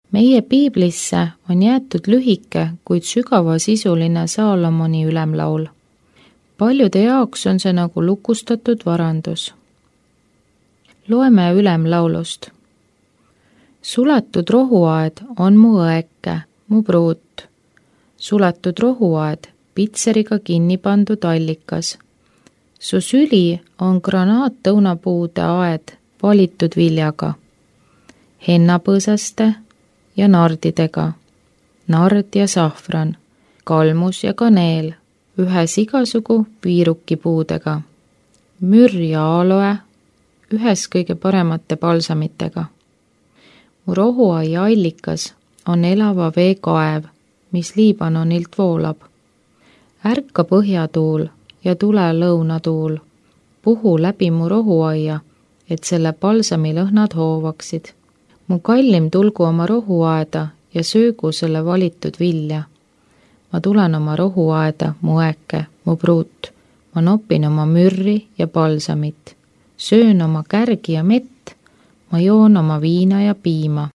Meie piiblisse on jäetud lühike, kuid sügavasisuline Saalomoni ülemlaul. Paljude jaoks on see nagu lukustatud varandus. Loeme ülemlaulust. Suletud rohuaed on mu õeke, mu pruut. Suletud rohuaed, pitseriga kinni pandud allikas. Su süli on granaattõunapuude aed valitud viljaga, hennapõõsaste ja nardidega, nard ja sahvran, kalmus ja kaneel, ühes igasugu piirukipuudega, mürr ja aloe, ühes kõige paremate palsamitega. Mu rohuaia allikas on elava vee kaev, mis Liibanonilt voolab. Ärka põhjatuul ja tule lõunatuul, puhu läbi mu rohuaia, et selle palsami lõhnad hoovaksid. Mu kallim tulgu oma rohuaeda ja söögu selle valitud vilja. Ma tulen oma rohuaeda, mu õeke, mu pruut. Ma nopin oma mürri ja palsamit. Söön oma kärgi ja mett. Ma joon oma viina ja piima.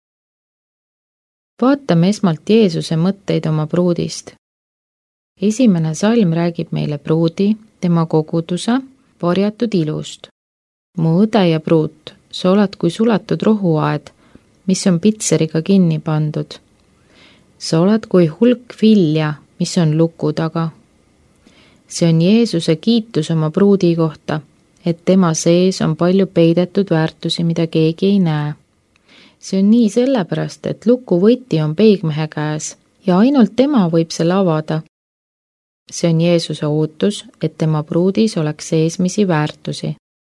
Vaatame esmalt Jeesuse mõtteid oma pruudist. Esimene salm räägib meile pruudi, tema koguduse, varjatud ilust. Mu õde ja pruut, sa oled kui suletud rohuaed, mis on pitseriga kinni pandud. Sa oled kui hulk vilja, mis on luku taga. See on Jeesuse kiitus oma pruudi kohta, et tema sees on palju peidetud väärtusi, mida keegi ei näe. See on nii sellepärast, et luku võti on peigmehe käes ja ainult tema võib selle avada. See on Jeesuse ootus, et tema pruudis oleks seesmisi väärtusi.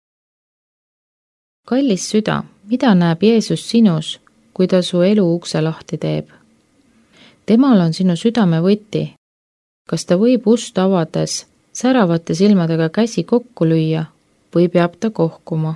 Kallis süda, mida näeb Jeesus sinus, kui ta su elu ukse lahti teeb? Temal on sinu südame võti. Kas ta võib ust avades säravate silmadega käsi kokku lüüa või peab ta kohkuma?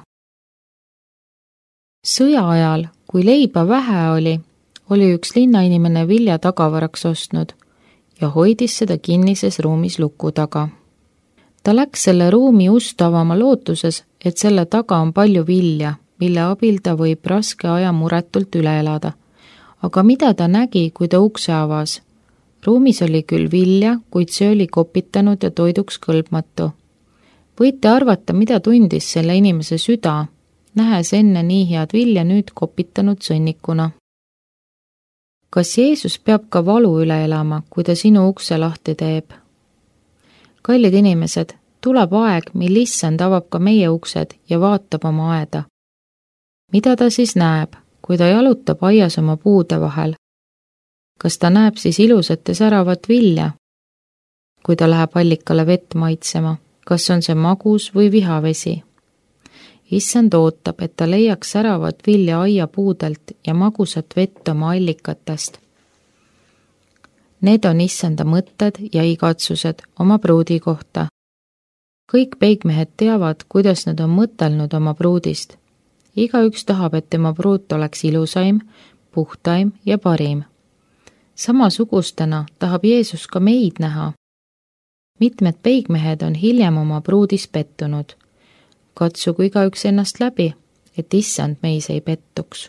Sõja ajal, kui leiba vähe oli üks linnainimene vilja tagavaraks ostnud ja hoidis seda kinnises ruumis luku taga. Ta läks selle ruumi ust avama lootuses, et selle taga on palju vilja, mille abil ta võib raske aja muretult üle elada. Aga mida ta nägi, kui ta ukse avas? Ruumis oli küll vilja, kuid see oli kopitanud ja toiduks kõlbmatu. Võite arvata, mida tundis selle inimese süda, nähes enne nii head vilja nüüd kopitanud sõnnikuna. Kas Jeesus peab ka valu üle elama, kui ta sinu ukse lahti teeb? Kallid inimesed, tuleb aeg, mil Issand avab ka meie uksed ja vaatab oma aeda. Mida ta siis näeb, kui ta jalutab aias oma puude vahel? Kas ta näeb siis ilusat ja säravat vilja? Kui ta läheb allikale vett maitsema, kas on see magus või vihavesi? Issand ootab, et ta leiaks säravat vilja aia puudelt ja magusat vett oma allikatest. Need on Issanda mõtted ja igatsused oma pruudi kohta. Kõik peigmehed teavad, kuidas nad on mõtelnud oma pruudist. Igaüks tahab, et tema pruut oleks ilusaim, puhtaim ja parim. Samasugustena tahab Jeesus ka meid näha. Mitmed peigmehed on hiljem oma pruudis pettunud. Katsugu igaüks ennast läbi, et Issand meis ei pettuks.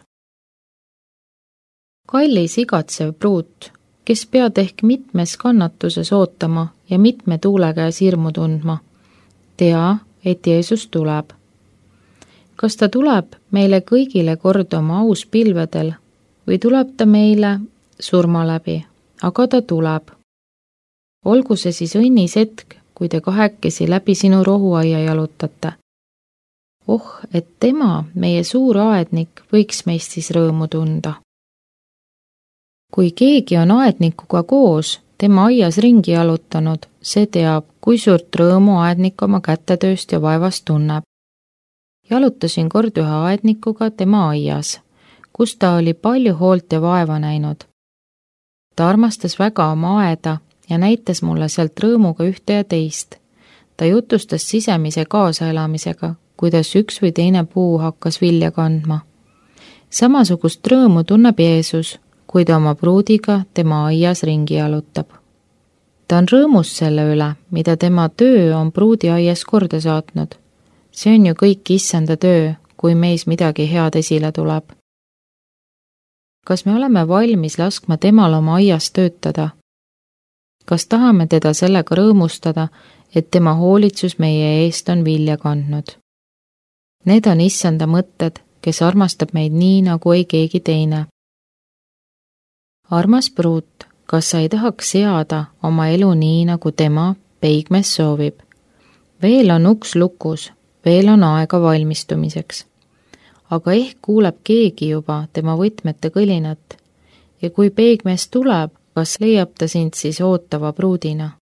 Kallis igatsev pruut, kes pead ehk mitmes kannatuses ootama ja mitme tuule käes hirmu tundma, tea, et Jeesus tuleb. Kas ta tuleb meile kõigile kord oma aus pilvedel või tuleb ta meile surma läbi, aga ta tuleb. Olgu see siis õnnis hetk, kui te kahekesi läbi sinu rohuaia jalutate. Et tema, meie suur aednik, võiks meist siis rõõmu tunda. Kui keegi on aednikuga koos, tema aias ringi jalutanud, see teab, kui suurt rõõmu aednik oma kätetööst ja vaevast tunneb. Jalutasin kord ühe aednikuga tema aias, kus ta oli palju hoolt ja vaeva näinud. Ta armastas väga oma aeda ja näitas mulle sealt rõõmuga ühte ja teist. Ta jutustas sisemise kaasaelamisega, kuidas üks või teine puu hakkas vilja kandma. Samasugust rõõmu tunneb Jeesus, kui ta oma pruudiga tema aias ringi jalutab. Ta on rõõmus selle üle, mida tema töö on pruudi aias korda saatnud. See on ju kõik Issanda töö, kui meis midagi head esile tuleb. kas me oleme valmis laskma temal oma aias töötada? Kas tahame teda sellega rõõmustada, et tema hoolitsus meie eest on vilja kandnud? Need on issanda mõtted, kes armastab meid nii, nagu ei keegi teine. Armas pruut, kas sa ei tahaks seada oma elu nii, nagu tema, peigmees soovib? Veel on uks lukus, veel on aega valmistumiseks. Aga ehk kuuleb keegi juba tema võtmete kõlinat ja kui peigmees tuleb, kas leiab ta sind siis ootava pruudina?